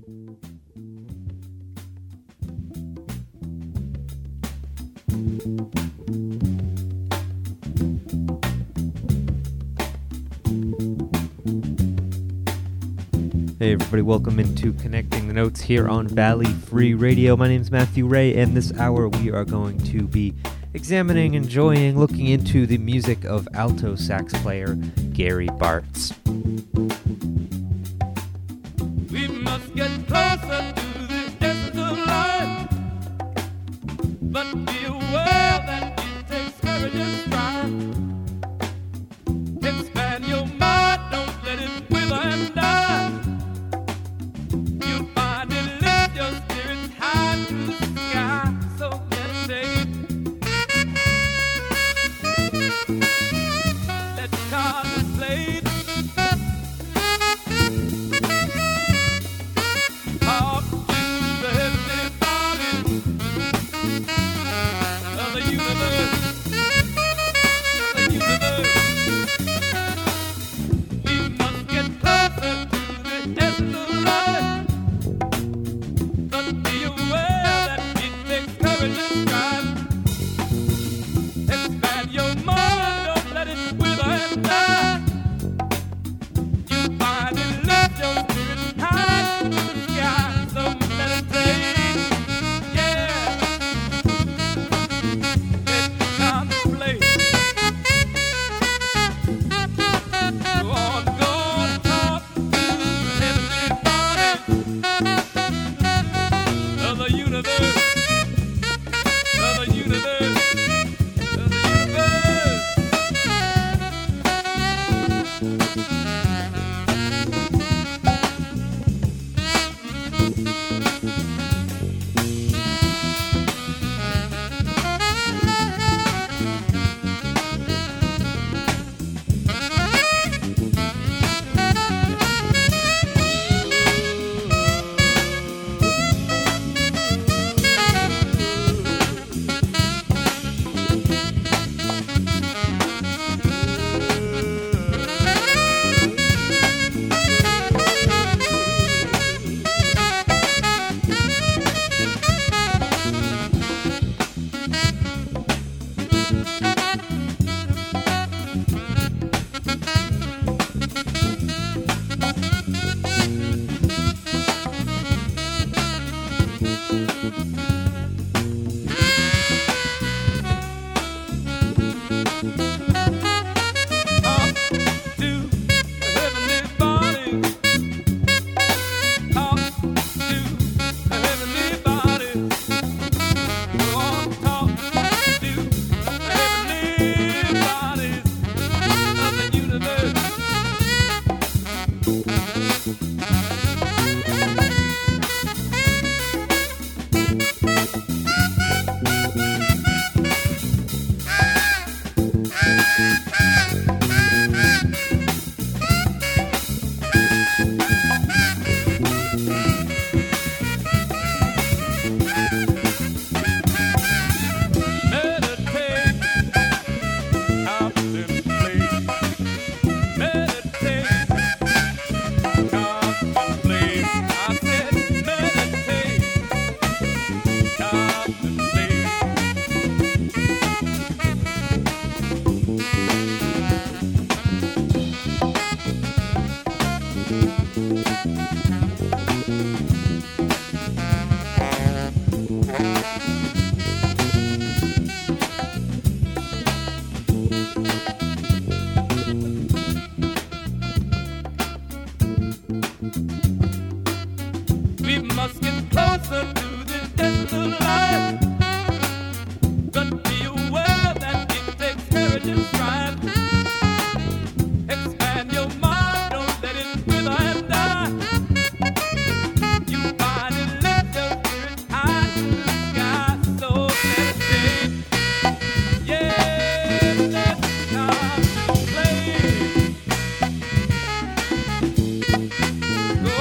Hey everybody, welcome into Connecting the Notes here on Valley Free Radio. My name is Matthew Ray, and this hour we are going to be examining, enjoying, looking into the music of alto sax player Gary Bartz. We must get closer to the end of life, but be aware that it takes courage and strive. Expand your mind, don't let it wither and die. You'll find it lift your spirits high to the sky. So meditate. Let's contemplate. Talk to the heavenly bodies of the universe. We must get closer to the end of life, but be aware that it takes courage and strive. Expand your mind, don't let it wither and die. You find it lift your spirit high to the sky. So meditate, yeah. Let's contemplate. Go on, talk to the heavenly bodies of the universe, of the universe, of the universe. Talk to the heavenly bodies. Talk to the heavenly bodies. Go on, talk to the heavenly bodies of the universe. Meditate, contemplate. Meditate, contemplate. I said meditate, contemplate. We must get closer to the end of life, but be aware that it takes courage and strive. Expand your mind, don't let it wither and die. You find it lift your spirit high to the sky. So meditate, yeah, let's contemplate. Go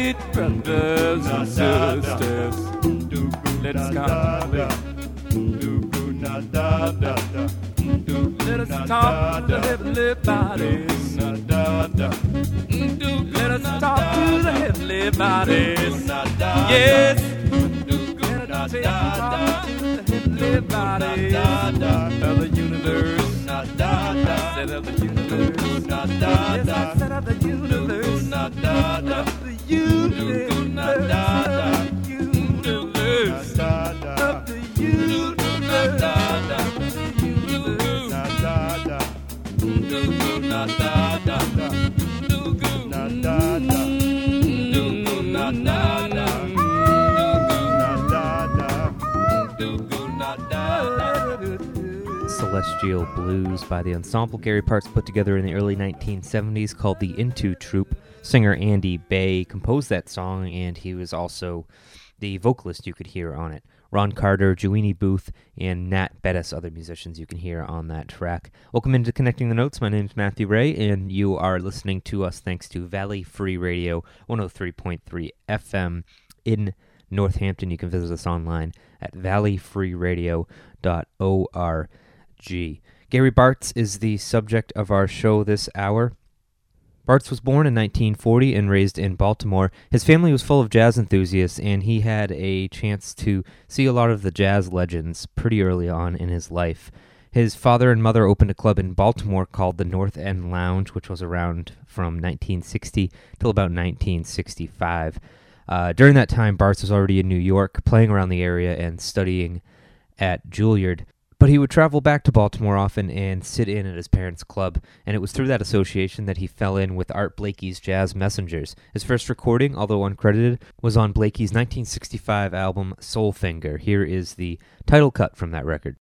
contemplate, brothers and sisters. Let's contemplate. Let us talk to the heavenly bodies. Let us talk to the heavenly bodies. Yes. Let us talk to the heavenly bodies of the universe. I said of the universe. Yes, I said of the universe. Of the universe. Celestial Blues by the ensemble Gary Parks put together in the early 1970s called the Into Troupe. Singer Andy Bay composed that song, and he was also the vocalist you could hear on it. Ron Carter, Joanie Booth, and Nat Bettis, other musicians you can hear on that track. Welcome into Connecting the Notes. My name's Matthew Ray, and you are listening to us thanks to Valley Free Radio, 103.3 FM in Northampton. You can visit us online at valleyfreeradio.org. Gary Bartz is the subject of our show this hour. Bartz was born in 1940 and raised in Baltimore. His family was full of jazz enthusiasts, and he had a chance to see a lot of the jazz legends pretty early on in his life. His father and mother opened a club in Baltimore called the North End Lounge, which was around from 1960 till about 1965. During that time, Bartz was already in New York, playing around the area and studying at Juilliard. But he would travel back to Baltimore often and sit in at his parents' club, and it was through that association that he fell in with Art Blakey's Jazz Messengers. His first recording, although uncredited, was on Blakey's 1965 album Soulfinger. Here is the title cut from that record.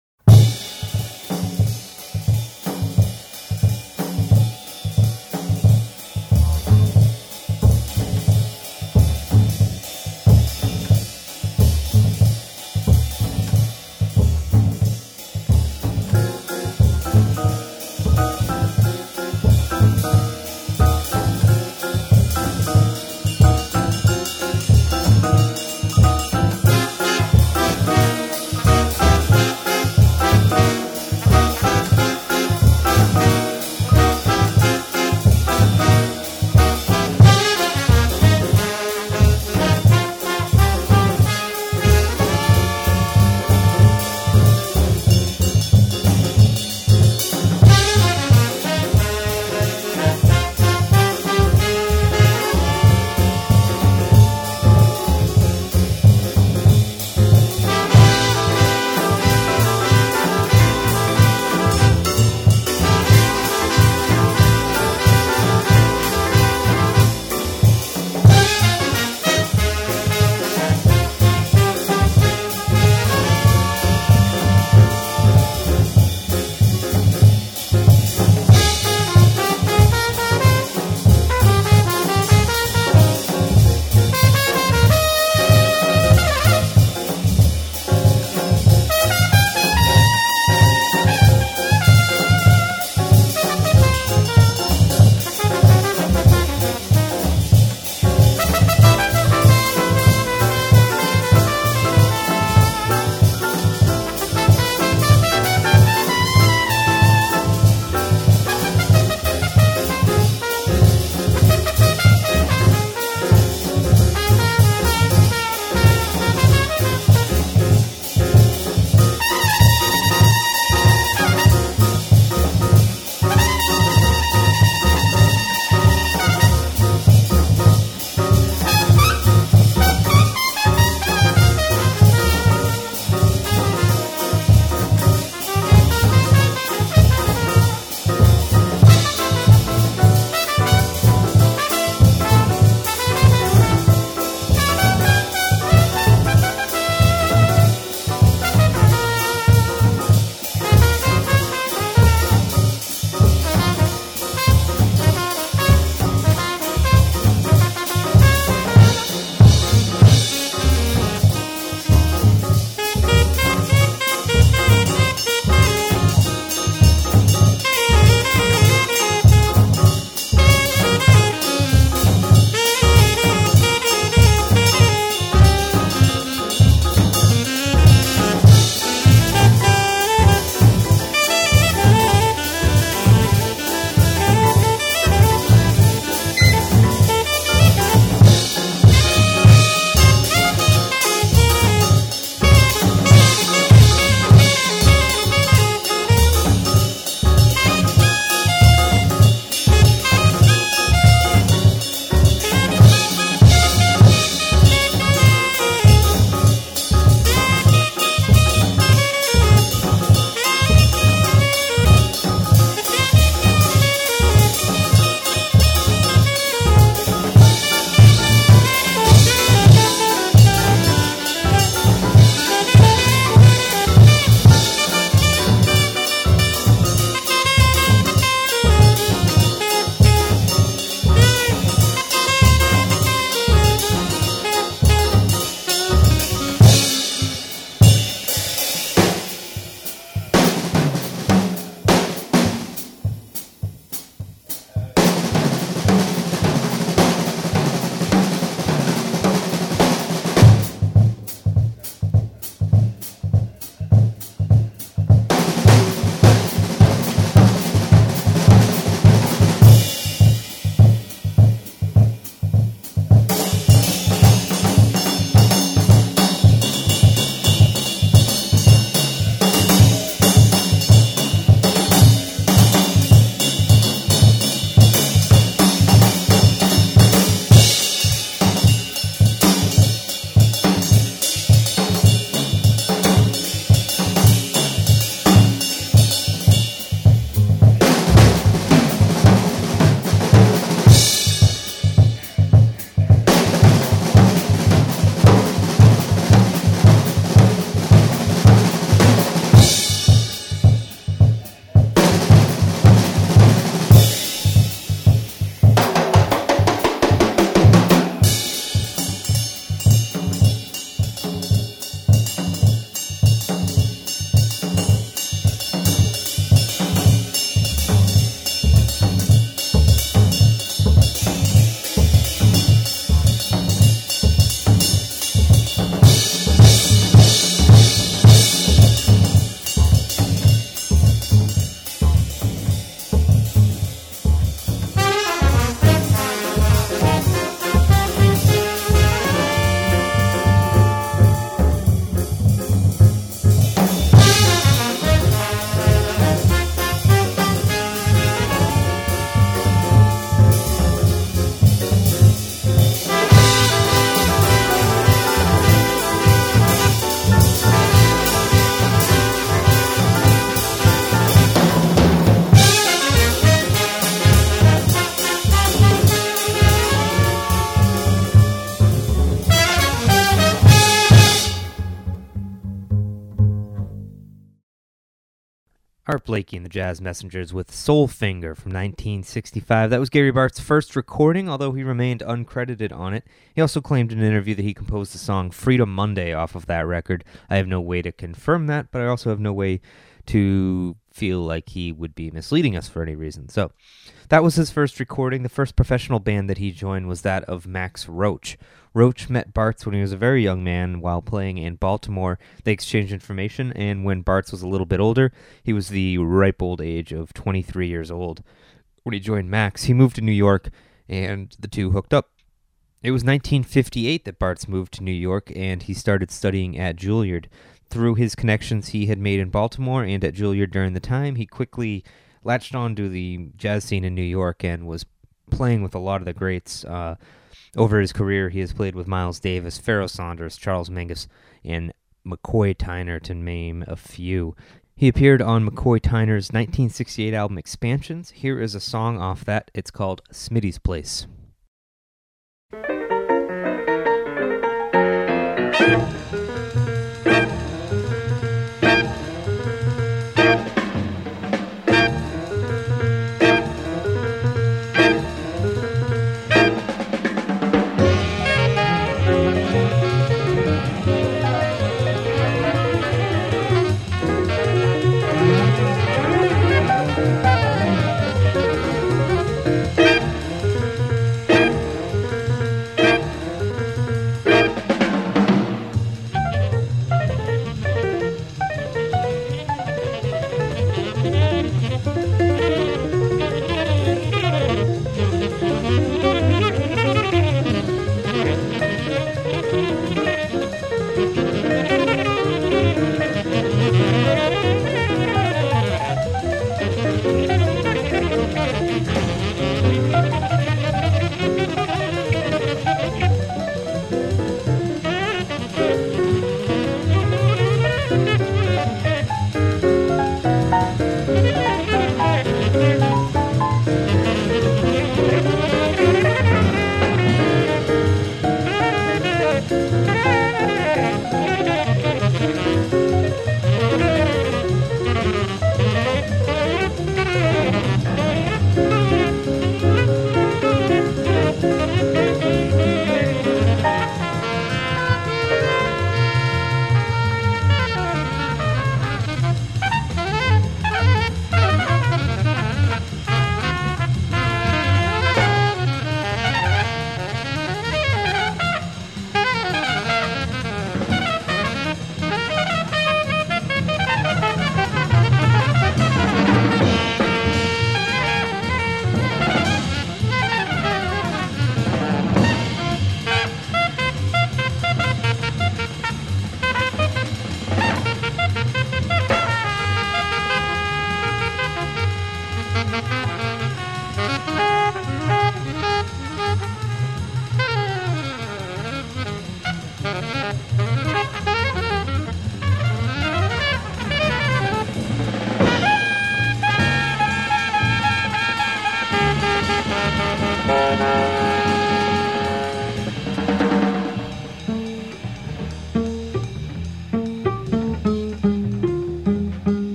Art Blakey and the Jazz Messengers with Soul Finger from 1965. That was Gary Bartz's first recording, although he remained uncredited on it. He also claimed in an interview that he composed the song Freedom Monday off of that record. I have no way to confirm that, but I also have no way to feel like he would be misleading us for any reason. So that was his first recording. The first professional band that he joined was that of Max Roach. Roach met Bartz when he was a very young man while playing in Baltimore. They exchanged information, and when Bartz was a little bit older, he was the ripe old age of 23 years old. When he joined Max, he moved to New York, and the two hooked up. It was 1958 that Bartz moved to New York, and he started studying at Juilliard. Through his connections he had made in Baltimore and at Juilliard during the time, he quickly latched on to the jazz scene in New York and was playing with a lot of the greats. Over his career, he has played with Miles Davis, Pharoah Sanders, Charles Mingus, and McCoy Tyner, to name a few. He appeared on McCoy Tyner's 1968 album Expansions. Here is a song off that. It's called Smitty's Place.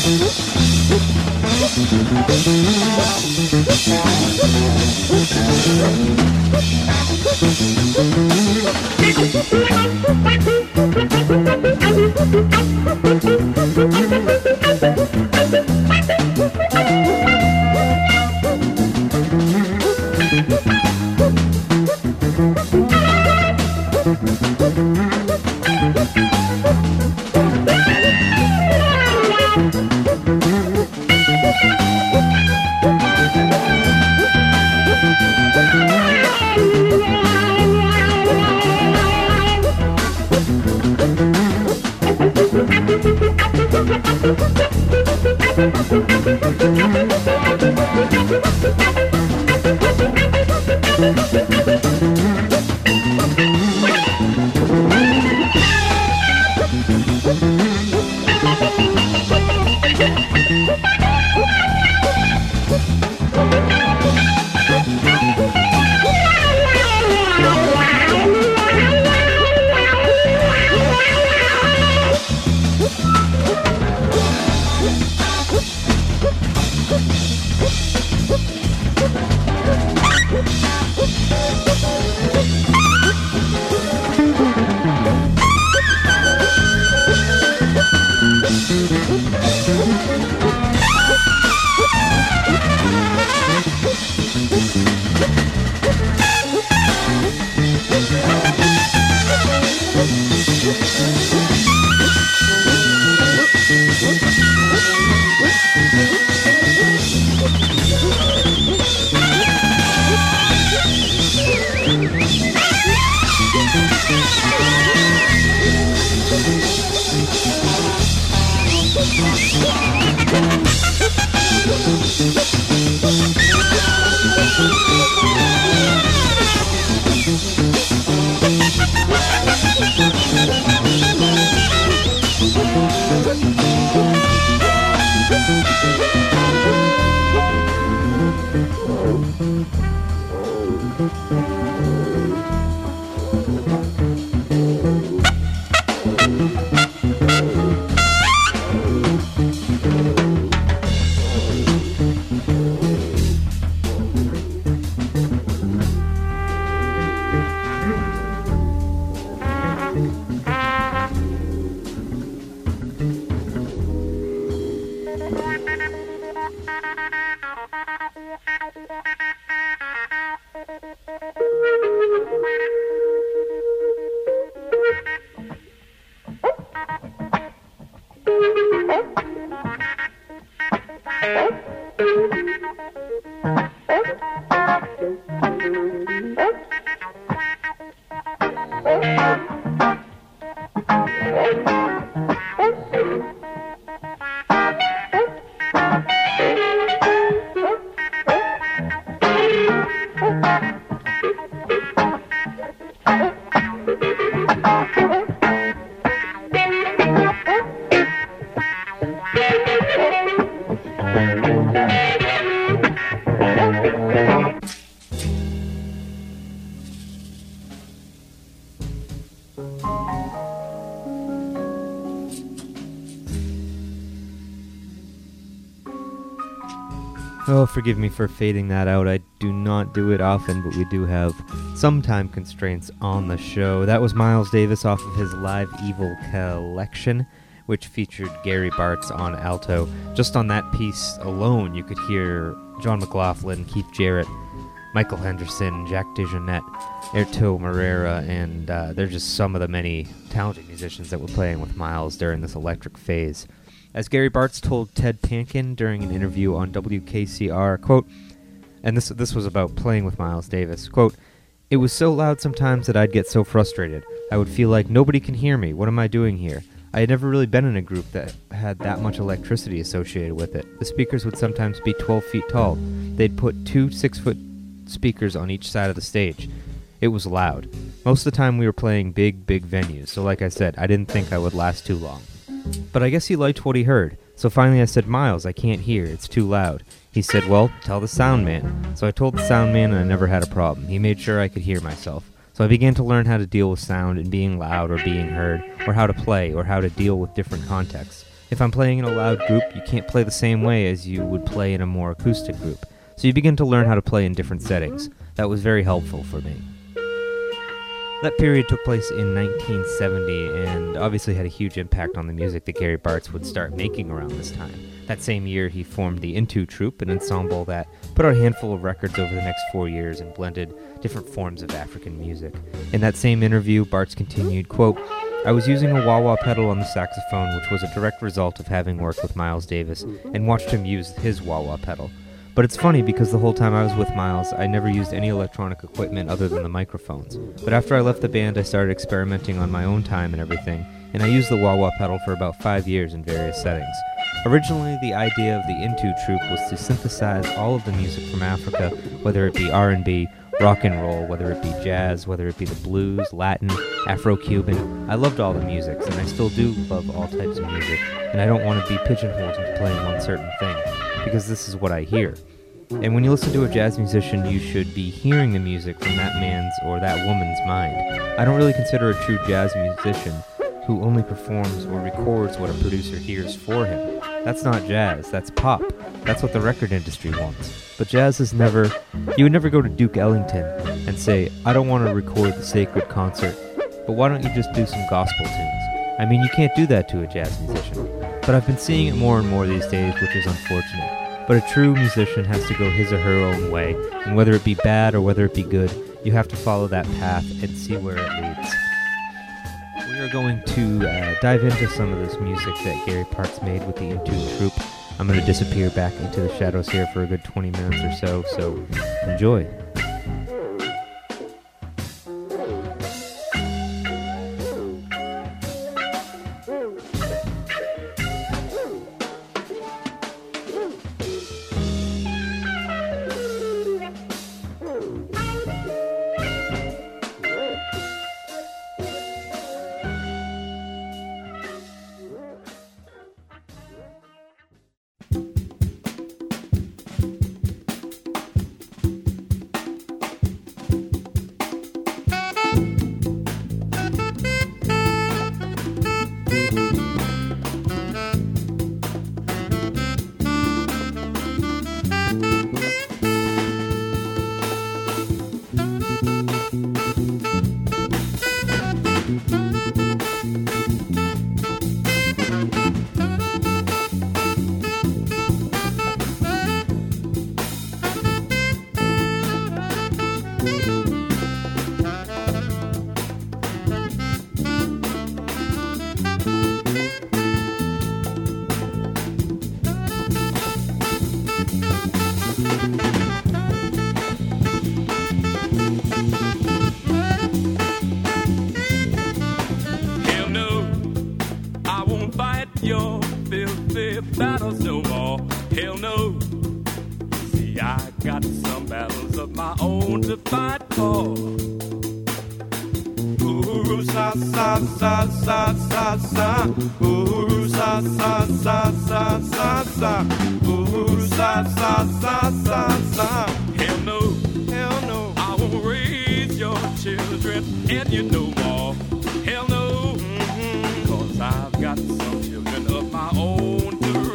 Oh, forgive me for fading that out. I do not do it often, but we do have some time constraints on the show. That was Miles Davis off of his Live Evil collection, which featured Gary Bartz on alto. Just on that piece alone, you could hear John McLaughlin, Keith Jarrett, Michael Henderson, Jack DeJohnette, Erto Moreira, and they're just some of the many talented musicians that were playing with Miles during this electric phase. As Gary Bartz told Ted Pankin during an interview on WKCR, quote, and this was about playing with Miles Davis, quote, "It was so loud sometimes that I'd get so frustrated. I would feel like nobody can hear me. What am I doing here? I had never really been in a group that had that much electricity associated with it. The speakers would sometimes be 12 feet tall. They'd put 2 6-foot speakers on each side of the stage. It was loud. Most of the time we were playing big venues, so like I said, I didn't think I would last too long. But I guess he liked what he heard. So finally I said, Miles, I can't hear. It's too loud. He said, well, tell the sound man. So I told the sound man and I never had a problem. He made sure I could hear myself. So I began to learn how to deal with sound and being loud or being heard, or how to play, or how to deal with different contexts. If I'm playing in a loud group, you can't play the same way as you would play in a more acoustic group, so you begin to learn how to play in different settings. That was very helpful for me. That period took place in 1970 and obviously had a huge impact on the music that Gary Bartz would start making around this time. That same year, he formed the Into Troupe, an ensemble that put out a handful of records over the next 4 years and blended different forms of African music. In that same interview, Bartz continued, quote, "I was using a wah-wah pedal on the saxophone, which was a direct result of having worked with Miles Davis and watched him use his wah-wah pedal. But it's funny because the whole time I was with Miles, I never used any electronic equipment other than the microphones. But after I left the band, I started experimenting on my own time and everything, and I used the wah-wah pedal for about 5 years in various settings. Originally, the idea of the Into Troupe was to synthesize all of the music from Africa, whether it be R&B, rock and roll, whether it be jazz, whether it be the blues, Latin, Afro-Cuban. I loved all the musics, and I still do love all types of music, and I don't want to be pigeonholed into playing one certain thing, because this is what I hear. And when you listen to a jazz musician, you should be hearing the music from that man's or that woman's mind. I don't really consider a true jazz musician who only performs or records what a producer hears for him. That's not jazz, that's pop. That's what the record industry wants. But jazz is never... You would never go to Duke Ellington and say, I don't want to record the Sacred Concert, but why don't you just do some gospel tunes? I mean, you can't do that to a jazz musician. But I've been seeing it more and more these days, which is unfortunate. But a true musician has to go his or her own way, and whether it be bad or whether it be good, you have to follow that path and see where it leads. We are going to dive into some of this music that Gary Bartz made with the Into Troupe. I'm going to disappear back into the shadows here for a good 20 minutes or so enjoy. Battles no more, hell no. See, I got some battles of my own to fight for. Ooh, sa sa sa sa sa sa. Ooh, sa sa sa sa sa sa. Ooh, sa sa sa sa sa. Hell no, hell no. I won't raise your children, and you know more. Hell no, 'cause I've got some children of my own.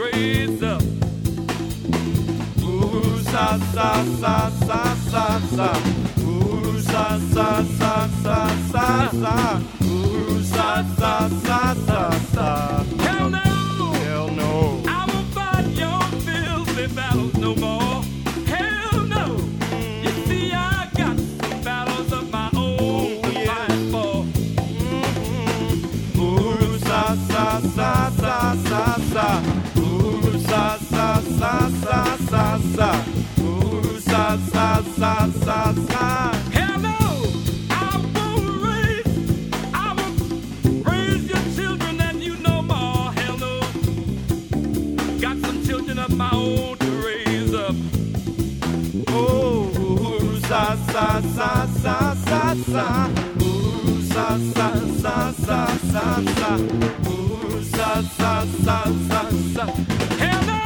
Sa sa sa sa sa sa. Ooh, sa sa sa sa sa sa. Ooh, sa sa sa sa sa. Hell no, hell no. I won't fight your filthy battles no more. Hell no. You see, I got some battles of my own to fight for. Ooh, sa sa sa sa sa sa. Ooh, sa sa sa sa sa sa. Sa, sa, sa, sa, sa. Hell no, I won't raise your children and you no more. Hell no, got some children of my own to raise up. Oh, sa, sa, sa, sa, sa, sa. Ooh, sa, sa, sa, sa, sa, sa. Ooh, sa, sa, sa, sa, sa. Hell no.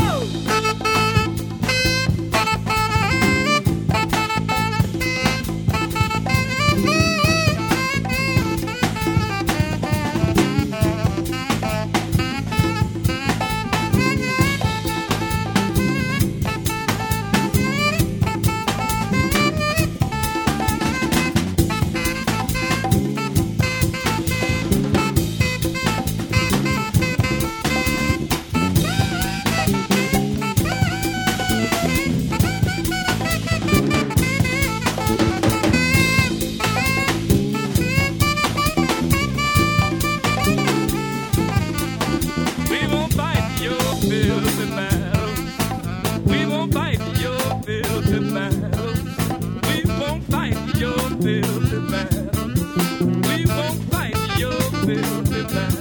filthy battles. We won't fight your filthy battles. We won't fight your filthy battles. We won't fight your filthy battles.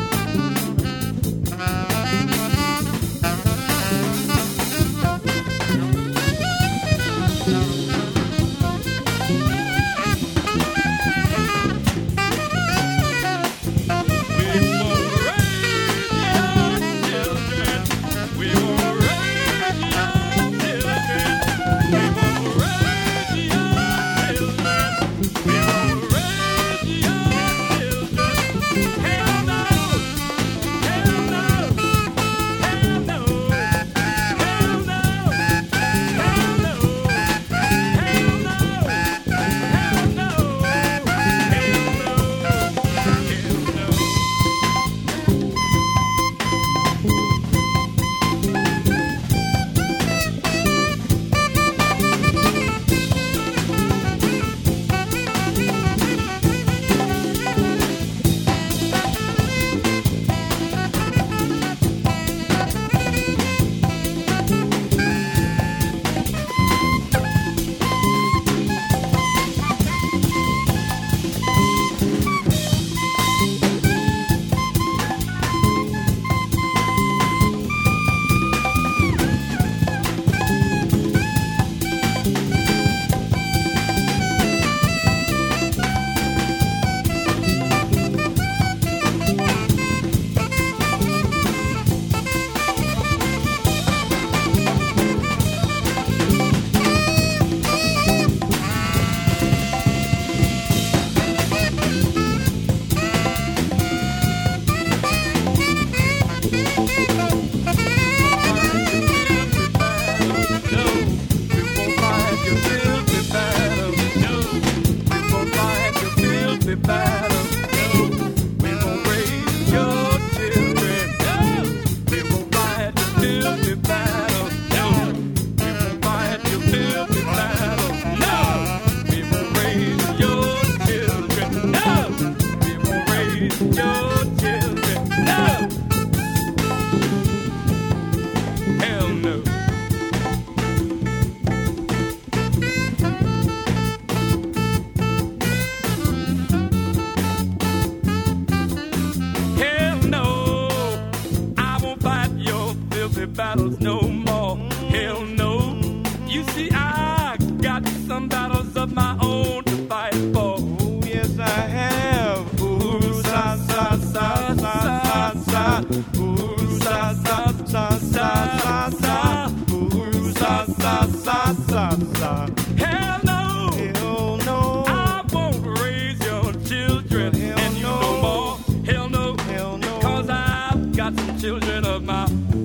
Battles no more, hell no. You see, I got some battles of my own to fight for. Oh, yes, I have. Ooh, sa, sa, sa, sa, sa, sa. Ooh, sa, sa, sa, sa, sa, sa. Ooh, sa, sa, sa, sa, sa. Hell no, Hell no. I won't raise your children. Hell and you no. no more, hell no, Hell no. cause I've got some children of my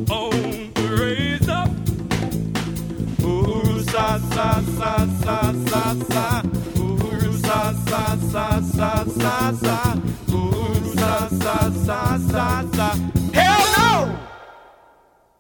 own to raise up. Ooh, sa, sa, sa, sa, sa, sa. Ooh, sa, sa, sa, sa, sa, sa. Ooh, sa, sa, sa, sa, sa. Hell no!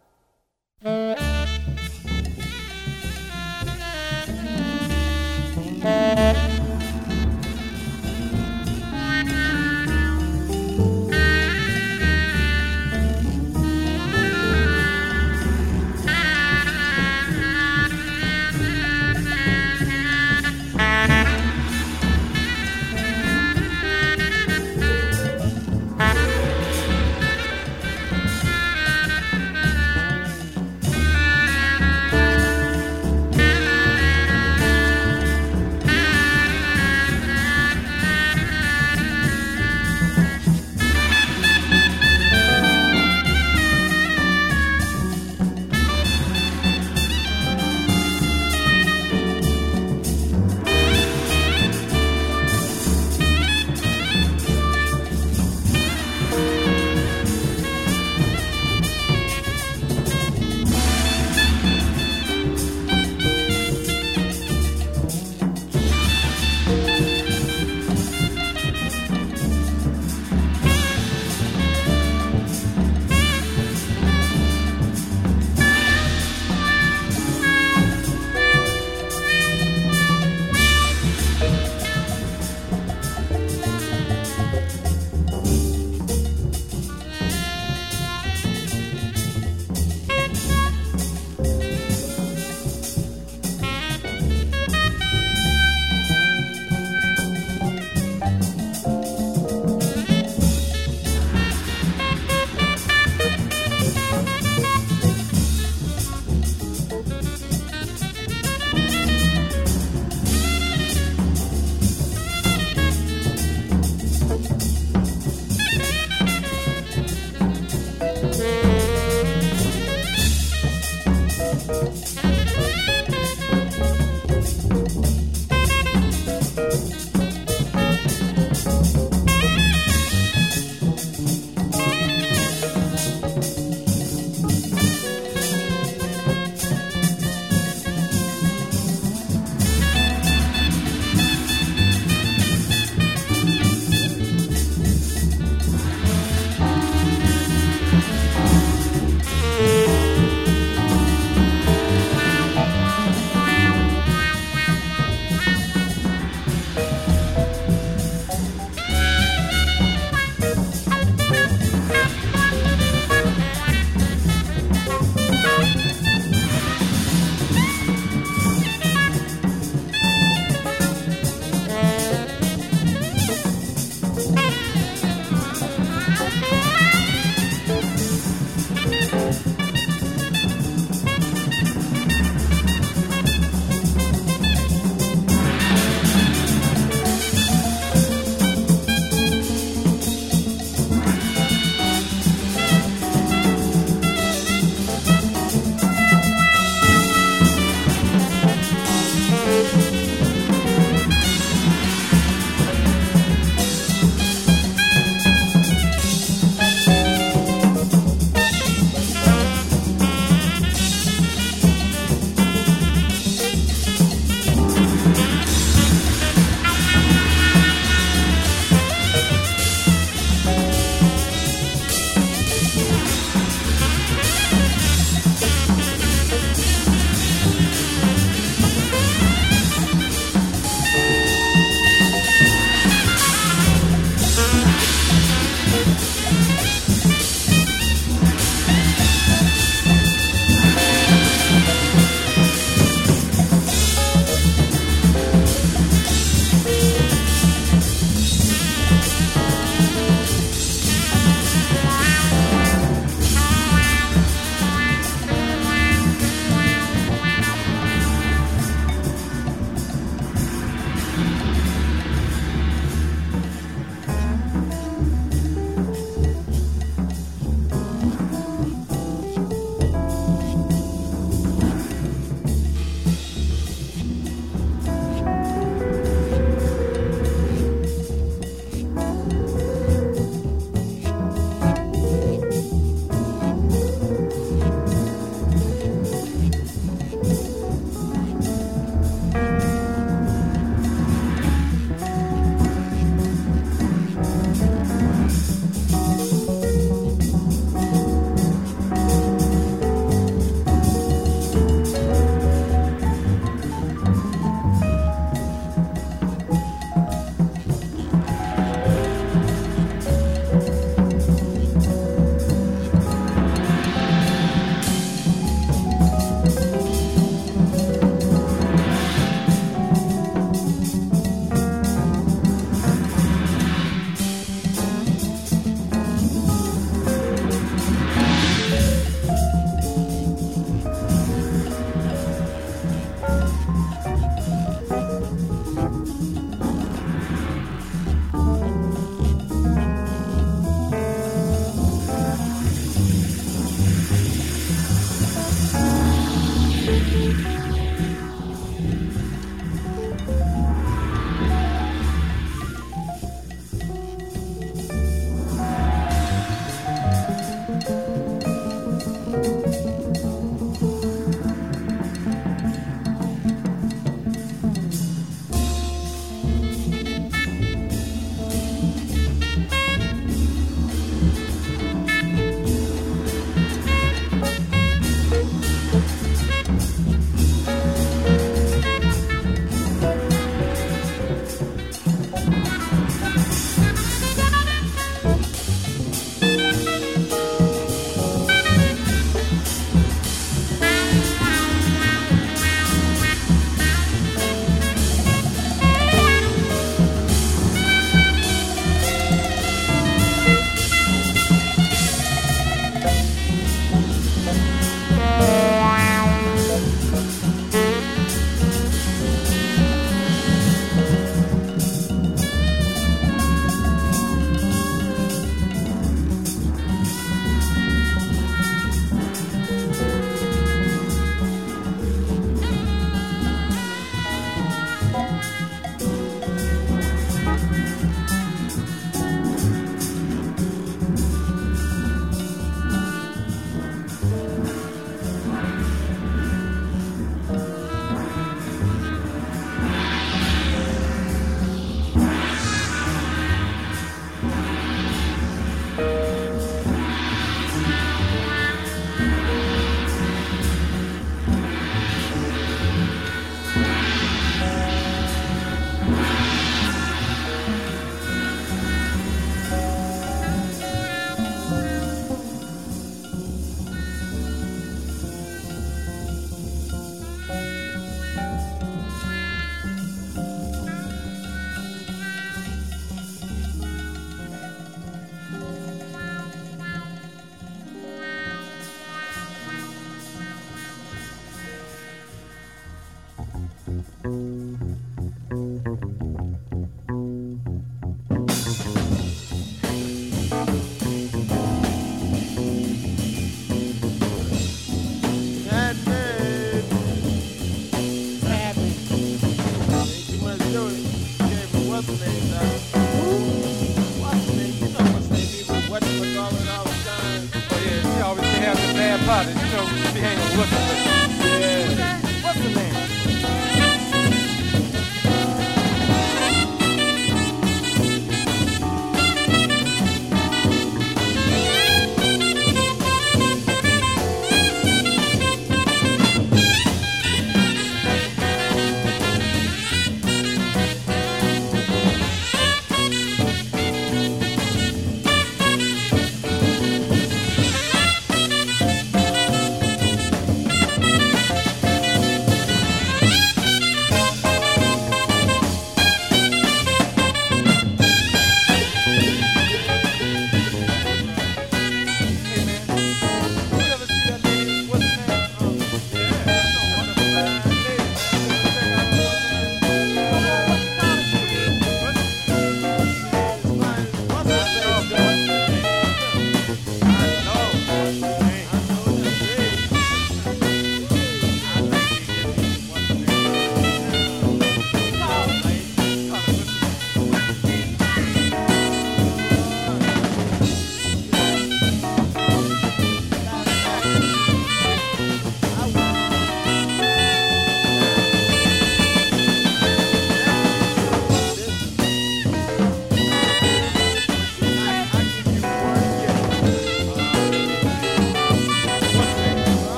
about it. You know, we be hanging with them. Yeah. What's the name?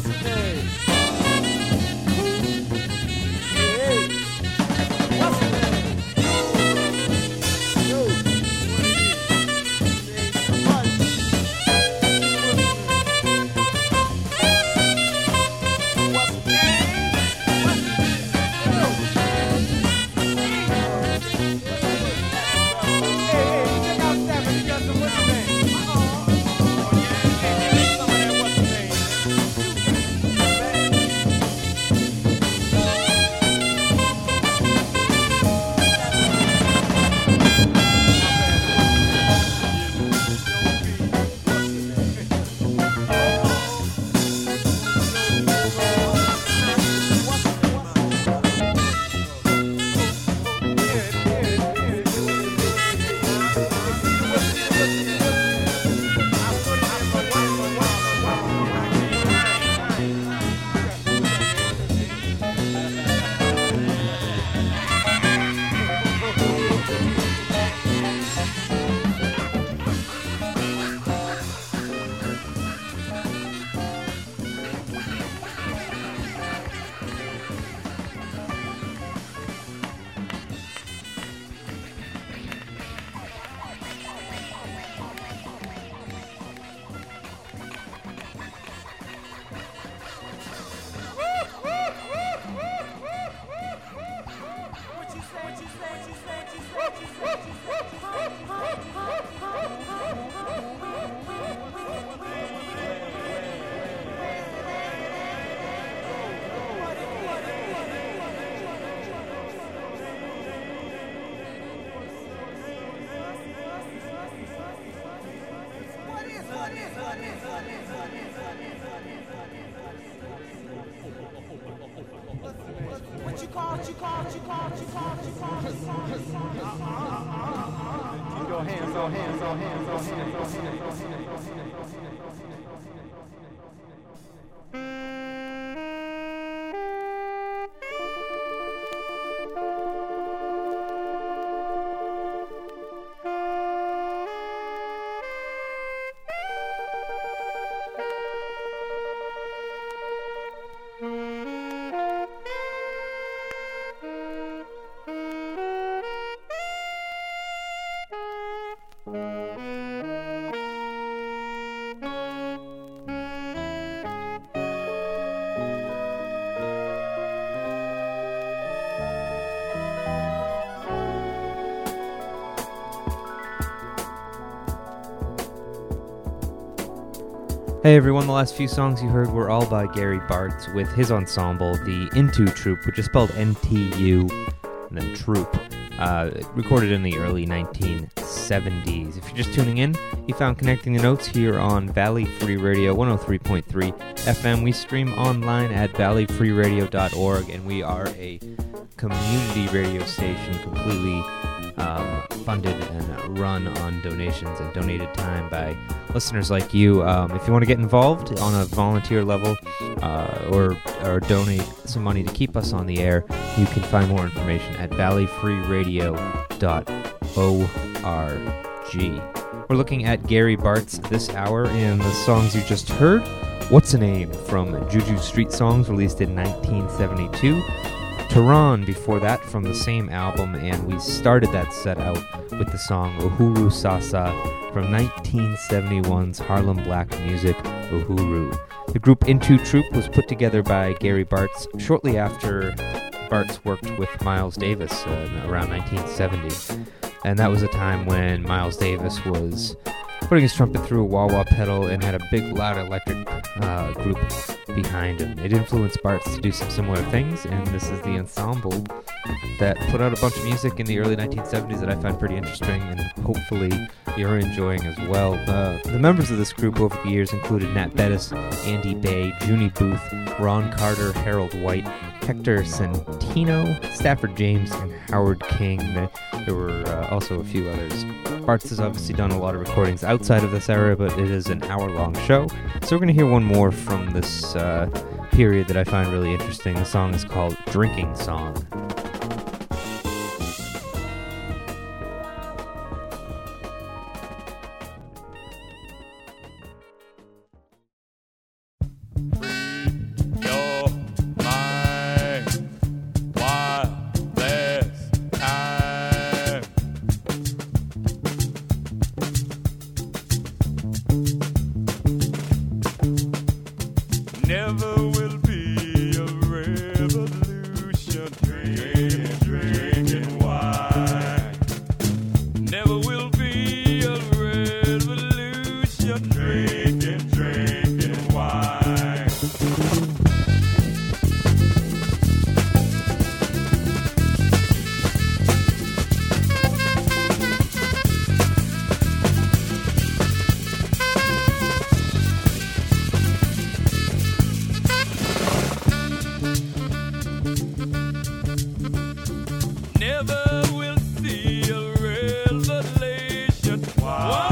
What's his name? Hey, what's his name? Yo, Hey everyone, the last few songs you heard were all by Gary Bartz with his ensemble, the Into Troupe, which is spelled N-T-U and then Troupe, recorded in the early 1970s. If you're just tuning in, you found Connecting the Notes here on Valley Free Radio 103.3 FM. We stream online at valleyfreeradio.org, and we are a community radio station completely funded and run on donations and donated time by listeners like you. If you want to get involved on a volunteer level or donate some money to keep us on the air, you can find more information at valleyfreeradio.org. We're looking at Gary Bartz this hour, and the songs you just heard, What's a Name from Juju Street Songs, released in 1972. Tehran before that from the same album, and we started that set out with the song Uhuru Sasa from 1971's Harlem Black Music, Uhuru. The group Into Troupe was put together by Gary Bartz shortly after Bartz worked with Miles Davis around 1970. And that was a time when Miles Davis was putting his trumpet through a wah-wah pedal and had a big, loud electric group behind him. It influenced Bartz to do some similar things, and this is the ensemble that put out a bunch of music in the early 1970s that I find pretty interesting, and hopefully you're enjoying as well. The members of this group over the years included Nat Bettis, Andy Bay, Junie Booth, Ron Carter, Harold White, Hector Santino, Stafford James, and Howard King. There were also a few others. Bartz has obviously done a lot of recordings outside of this era, but it is an hour-long show. So we're going to hear one more from this period that I find really interesting. The song is called Drinking Song. wow.